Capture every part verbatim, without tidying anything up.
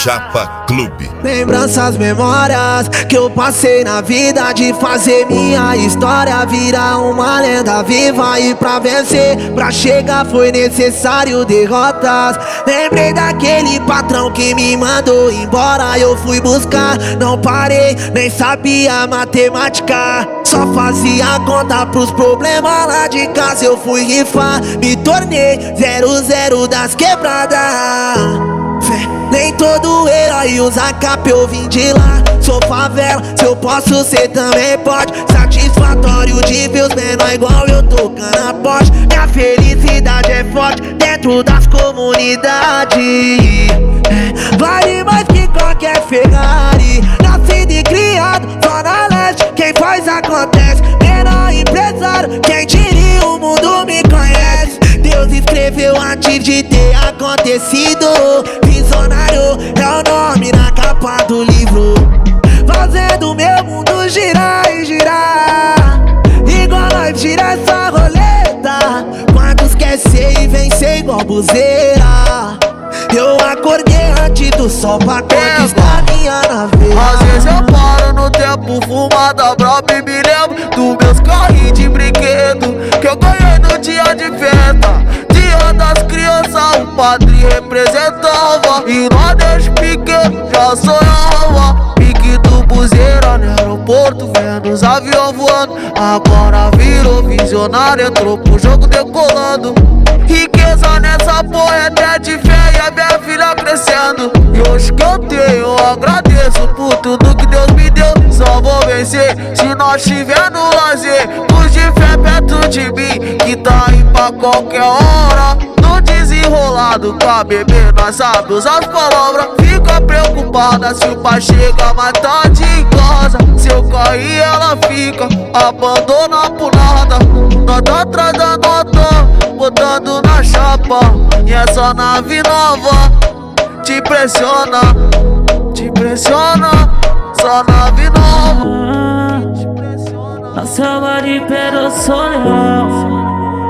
Chapa Clube. Lembranças, memórias que eu passei na vida, de fazer minha história virar uma lenda viva. E pra vencer, pra chegar foi necessário derrotas. Lembrei daquele patrão que me mandou embora. Eu fui buscar, não parei, nem sabia matemática. Só fazia conta pros problemas lá de casa. Eu fui rifar, me tornei zero zero das quebradas. Nem todo herói usa capa, eu vim de lá. Sou favela, se eu posso ser também pode. Satisfatório de ver os menor igual eu tocando a Porsche. Minha felicidade é forte dentro das comunidades. É, vale mais que qualquer Ferrari. Nascido e criado, Zona Leste, quem faz acontece. Menor empresário, quem diria o mundo me conhece. Deus escreveu antes de ter acontecido. Visionário é o nome na capa do livro, fazendo meu mundo girar e girar. Igual nós gira essa roleta. Quantos quer ser e vencer igual buzeira? Eu acordei antes do sol pra conquistar minha naveira. Às vezes eu paro no tempo, fumada braba, e me lembro dos meus carrinhos de brinquedo que eu ganhei no dia de festa. Dia das crianças, o padre representava, e nós desde pequeno já sonhava. Pique do buzeira no aeroporto, vendo os aviões voando. Agora virou visionário, entrou pro jogo decolando. Riqueza nessa porra é até de fé, e a minha filha crescendo. E hoje que eu tenho, eu agradeço por tudo que Deus me deu. Só vou vencer se nós tiver no lazer. Luz de fé perto de mim, que tá aí pra qualquer hora. No desenrolado pra beber, nós sabe usar as palavras. Fica preocupada se o pai chega mais tarde em casa. Se eu cair ela fica, abandona por nada. Nós tá atrás da nota, botando na chapa. E essa nave nova te impressiona, te impressiona. Essa nave nova te impressiona. Na selva de pedra eu sou leão.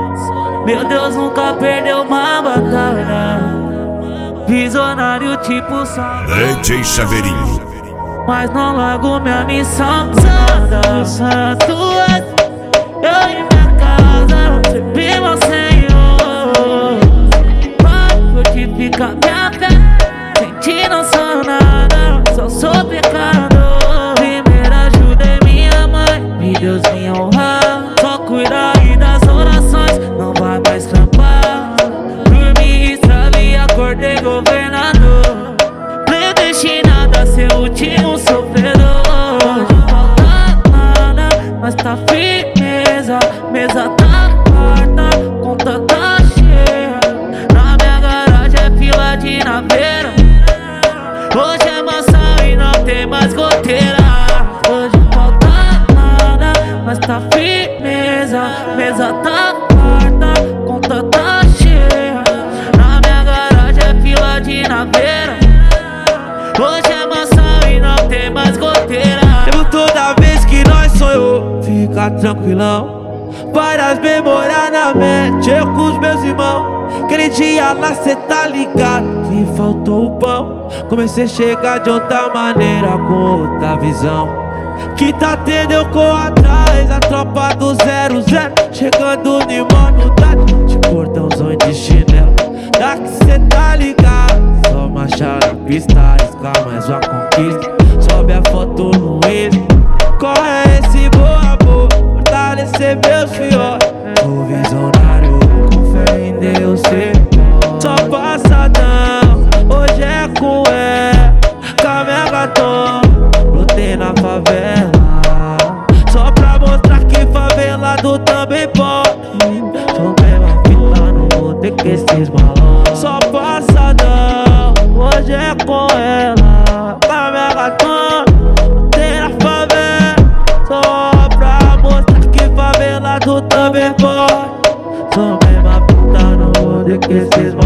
Meu Deus nunca perdeu uma batalha. Visionário tipo Sal, D J Chaveirinho. mas não largo minha missão. Santa, santo és, eu e minha casa, sempre meu Senhor. Pode fortificar minha fé, sem ti não sou nada, só sou pecador. Primeiro ajudei minha mãe, e Deus me honrar. Só cuidar aí das orações, não vai mais trampar. Dormi, estralei, acordei governador, predestinado a ser o último sofredor. Não falta nada, mas tá firmeza. Mesa tá farta, conta tá cheia. Na minha garagem é fila de naveira. Hoje é maçã e não tem mais goteira. Hoje não falta nada, mas tá firmeza. Mesa tá farta, conta tá cheia. Na minha garagem é fila de naveira. Hoje é maçã e não tem mais goteira. Lembro toda vez que nós sonhou, fica tranquilão. Várias memórias na mente, eu com os meus irmãos. Aquele dia lá cê tá ligado que faltou o pão. Comecei a chegar de outra maneira, com outra visão. Que tá tendo eu corro atrás, a tropa do zero zero. Chegando em humanidade, de cordãozão e de chinelo. Daqui cê tá ligado, só marcha na pista, arriscar mais uma conquista. Sobe a foto no Insta, corre esse boa boa, fortalecer meus filhotes. O visionário, com fé em Deus ser só passadão, hoje é com ela, Camegatão. Lutei na favela, só pra mostrar que favelado também pode. Sou mesmo fita, não vou ter que esses malões. Só passadão, hoje é com ela, Camegatão. Lutei na favela, só pra mostrar que favelado também pode. Sou mesmo fita, não vou ter que esses malões.